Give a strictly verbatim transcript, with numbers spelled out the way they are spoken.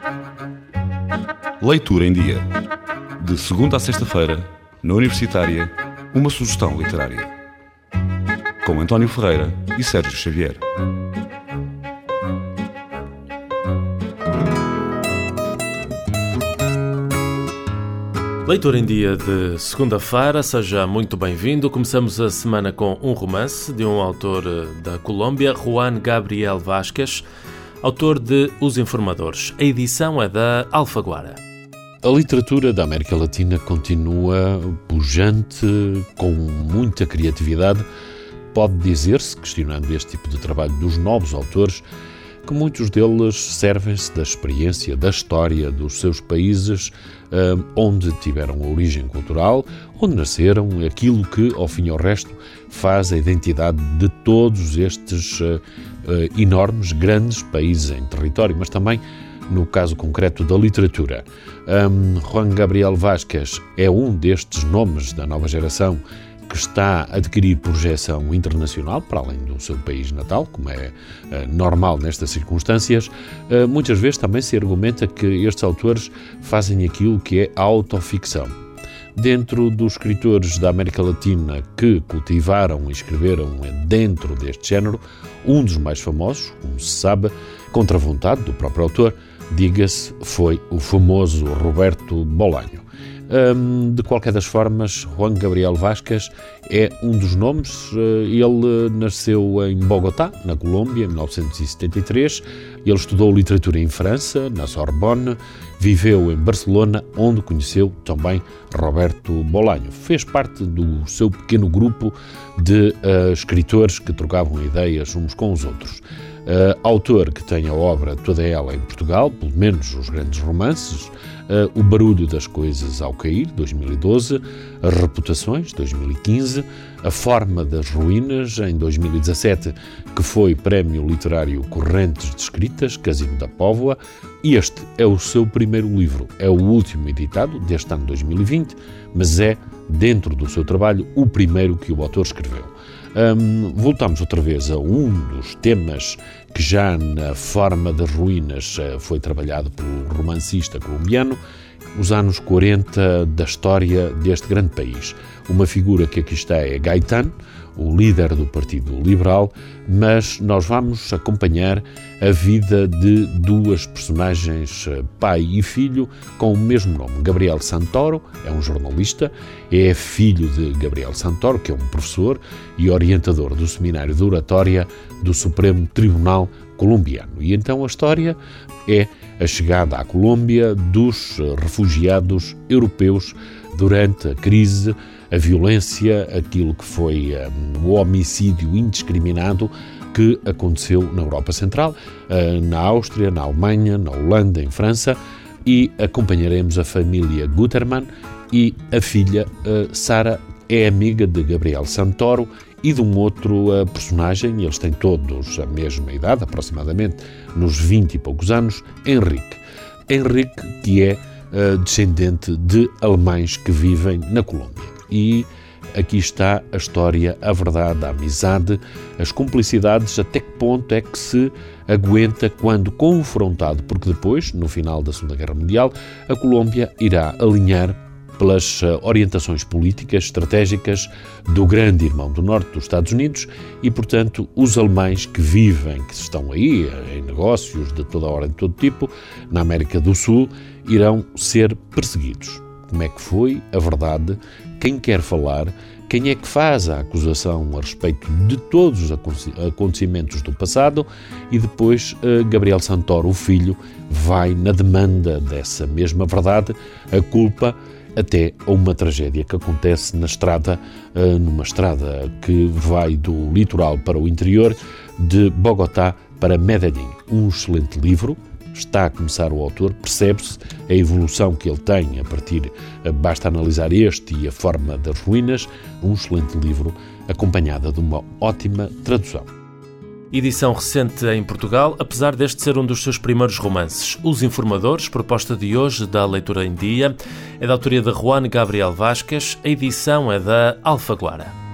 Leitura em Dia. De segunda a sexta-feira, na Universitária, uma sugestão literária. Com António Ferreira e Sérgio Xavier. Leitura em Dia de segunda-feira, seja muito bem-vindo. Começamos a semana com um romance de um autor da Colômbia, Juan Gabriel Vázquez, autor de Os Informadores. A edição é da Alfaguara. A literatura da América Latina continua pujante, com muita criatividade. Pode dizer-se, questionando este tipo de trabalho dos novos autores, que muitos deles servem-se da experiência, da história dos seus países, uh, onde tiveram a origem cultural, onde nasceram, aquilo que, ao fim e ao resto, faz a identidade de todos estes uh, uh, enormes, grandes países em território, mas também no caso concreto da literatura. Um, Juan Gabriel Vázquez é um destes nomes da nova geração que está a adquirir projeção internacional, para além do seu país natal, como é uh, normal nestas circunstâncias. Uh, muitas vezes também se argumenta que estes autores fazem aquilo que é autoficção. Dentro dos escritores da América Latina que cultivaram e escreveram dentro deste género, um dos mais famosos, como se sabe, contra a vontade do próprio autor, diga-se, foi o famoso Roberto Bolaño. Um, de qualquer das formas, Juan Gabriel Vázquez é um dos nomes. Ele nasceu em Bogotá, na Colômbia, em mil novecentos e setenta e três. Ele estudou literatura em França, na Sorbonne, viveu em Barcelona, onde conheceu também Roberto Bolaño. Fez parte do seu pequeno grupo de uh, escritores que trocavam ideias uns com os outros. Uh, autor que tem a obra toda ela em Portugal, pelo menos os grandes romances, uh, O Barulho das Coisas ao Cair, dois mil e doze, As Reputações, dois mil e quinze, A Forma das Ruínas, em dois mil e dezassete, que foi Prémio Literário Correntes de Escritas, Casino da Póvoa, e este é o seu primeiro livro, é o último editado deste ano dois mil e vinte, mas é, dentro do seu trabalho, o primeiro que o autor escreveu. Um, voltamos outra vez a um dos temas que já na Forma das Ruínas uh, foi trabalhado pelo romancista colombiano, os anos quarenta da história deste grande país. Uma figura que aqui está é Gaitán, o líder do Partido Liberal, mas nós vamos acompanhar a vida de duas personagens, pai e filho, com o mesmo nome. Gabriel Santoro é um jornalista, é filho de Gabriel Santoro, que é um professor e orientador do Seminário de Oratória do Supremo Tribunal Colombiano. E então a história é a chegada à Colômbia dos refugiados europeus durante a crise, a violência, aquilo que foi um, o homicídio indiscriminado que aconteceu na Europa Central, uh, na Áustria, na Alemanha, na Holanda, em França, e acompanharemos a família Gutermann e a filha uh, Sara é amiga de Gabriel Santoro e de um outro uh, personagem, eles têm todos a mesma idade, aproximadamente nos vinte e poucos anos, Henrique. Henrique, que é uh, descendente de alemães que vivem na Colômbia. E aqui está a história, a verdade, a amizade, as cumplicidades, até que ponto é que se aguenta quando confrontado, porque depois, no final da Segunda Guerra Mundial, a Colômbia irá alinhar pelas orientações políticas, estratégicas do grande irmão do norte dos Estados Unidos e, portanto, os alemães que vivem, que estão aí em negócios de toda a hora, de todo tipo, na América do Sul, irão ser perseguidos. Como é que foi a verdade? Quem quer falar? Quem é que faz a acusação a respeito de todos os acontecimentos do passado? E depois Gabriel Santoro, o filho, vai na demanda dessa mesma verdade, a culpa até a uma tragédia que acontece na estrada, numa estrada que vai do litoral para o interior, de Bogotá para Medellín. Um excelente livro. Está a começar o autor, percebe-se a evolução que ele tem a partir, basta analisar este e A Forma das Ruínas, um excelente livro acompanhada de uma ótima tradução. Edição recente em Portugal, apesar deste ser um dos seus primeiros romances. Os Informadores, proposta de hoje da Leitura em Dia, é da autoria de Juan Gabriel Vázquez, a edição é da Alfaguara.